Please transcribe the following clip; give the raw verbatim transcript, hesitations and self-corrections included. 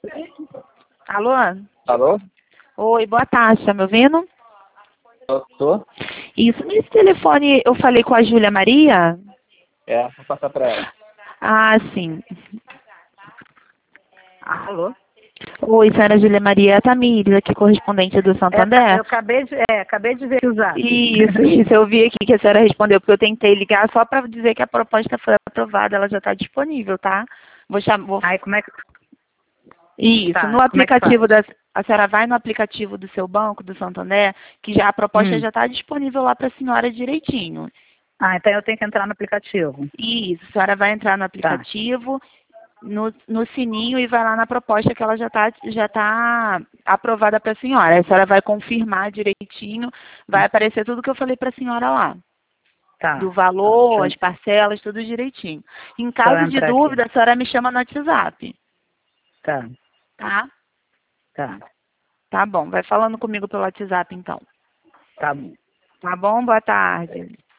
Alô? Alô? Oi, boa tarde, tá me ouvindo? Eu tô? Isso, nesse telefone eu falei com a Júlia Maria? É, vou passar pra ela. Ah, sim. Alô? Oi, senhora Júlia Maria Tamires, aqui correspondente do É, Santander. eu acabei de, é, acabei de ver o zap. Isso, isso, eu vi aqui que a senhora respondeu, porque eu tentei ligar só para dizer que a proposta foi aprovada, ela já está disponível, tá? Vou chamar. Vou... Aí como é que. Isso, Tá, no como é que aplicativo faz? da. A senhora vai no aplicativo do seu banco, do Santander, que já a proposta Hum. já está disponível lá para a senhora direitinho. Ah, então eu tenho que entrar no aplicativo. Isso, a senhora vai entrar no aplicativo, no, no sininho e vai lá na proposta que ela já está já tá aprovada para a senhora. A senhora vai confirmar direitinho, vai aparecer tudo que eu falei para a senhora lá. Tá. Do Tá, valor, deixa as eu, parcelas, tudo direitinho. Em deixa eu caso de entrar aqui. dúvida, a senhora me chama no WhatsApp, Tá, tá? tá, Tá bom, vai falando comigo pelo WhatsApp então. tá bom. Tá bom? Boa tarde.